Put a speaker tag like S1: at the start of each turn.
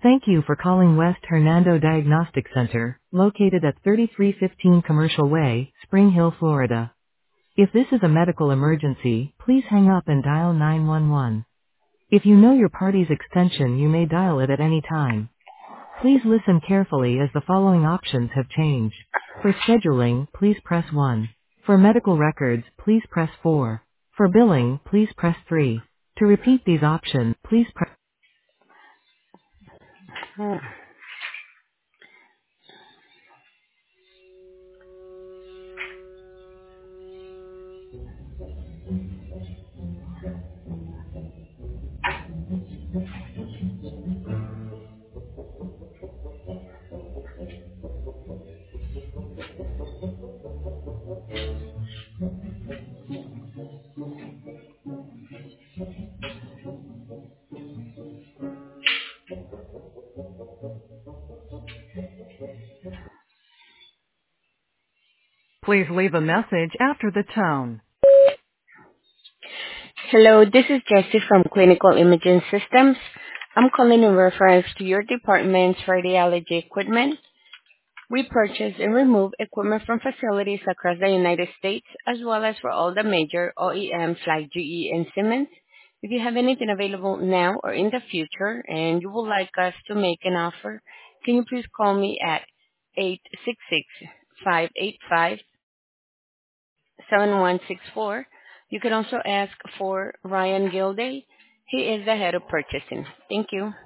S1: Thank you for calling West Hernando Diagnostic Center, located at 3315 Commercial Way, Spring Hill, Florida. If this is a medical emergency, please hang up and dial 911. If you know your party's extension, you may dial it at any time. Please listen carefully as the following options have changed. For scheduling, please press 1. For medical records, please press 4. For billing, please press 3. To repeat these options, please press. Please leave a message after the tone.
S2: Hello, this is Jessie from Clinical Imaging Systems. I'm calling in reference to your department's radiology equipment. We purchase and remove equipment from facilities across the United States, as well as for all the major OEMs like GE and Siemens. If you have anything available now or in the future and you would like us to make an offer, can you please call me at 866-585-7164. You can also ask for Ryan Gilday. He is the head of purchasing. Thank you.